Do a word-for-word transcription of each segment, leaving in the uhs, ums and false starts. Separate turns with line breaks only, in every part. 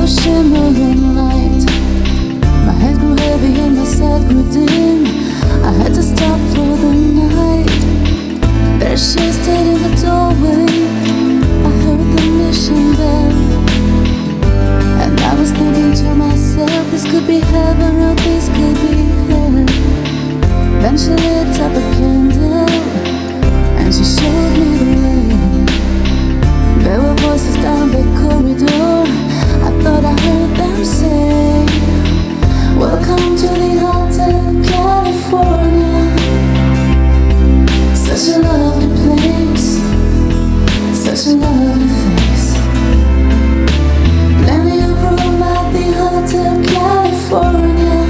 shimmering light. My head grew heavy and my sight grew dim. I had to stop for the night. There she stood in the doorway. I heard the mission bell, and I was thinking to myself, this could be heaven or this could be hell. Then she lit up a candle and she showed me the way. There were voices down the corridor. I thought I heard them say, welcome to the Hotel California. Such a lovely place, such a lovely face. Plenty of room at the Hotel California.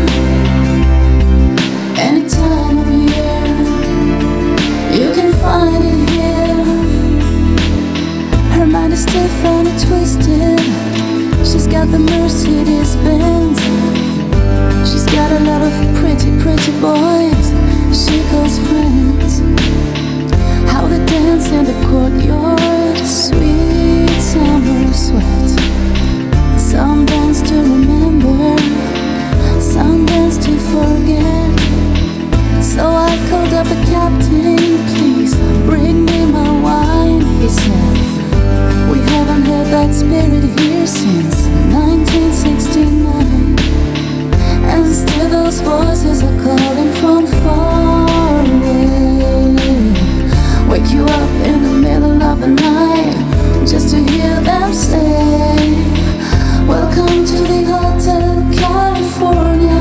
Any time of year, you can find it here. Her mind is stiff and twisted. She's got the Mercedes Benz. She's got a lot of pretty, pretty boys she calls friends. How they dance in the courtyard, sweet summer sweat. Some dance to remember, some dance to forget. So I called up the captain, please bring me my wine, he said. We haven't had that spirit here since nineteen sixty-nine. And still those voices are calling from far away. Wake you up in the middle of the night just to hear them say, welcome to the Hotel California.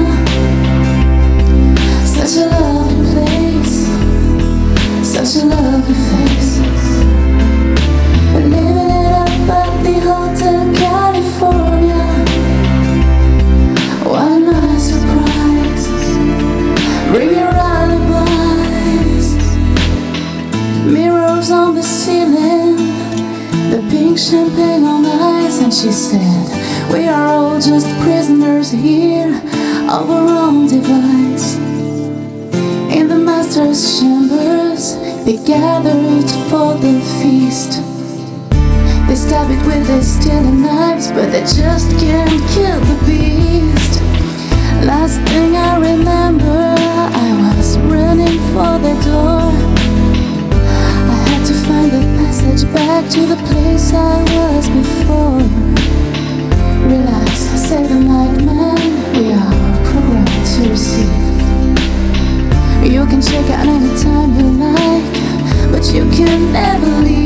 Such a lovely place, such a lovely face. Living it up at the Hotel California. What a nice surprise. Bring your alibis. Mirrors on the ceiling, the pink champagne on ice. And she said, we are all just prisoners here of our own device. In the master's chambers, they gathered for the feast. They stab it with their stealing knives, but they just can't kill the beast. Last thing I remember, I was running for the door. I had to find the passage back to the place I was before. Relax, say the night man, we are programmed to receive. You can check out anytime you like, but you can never leave.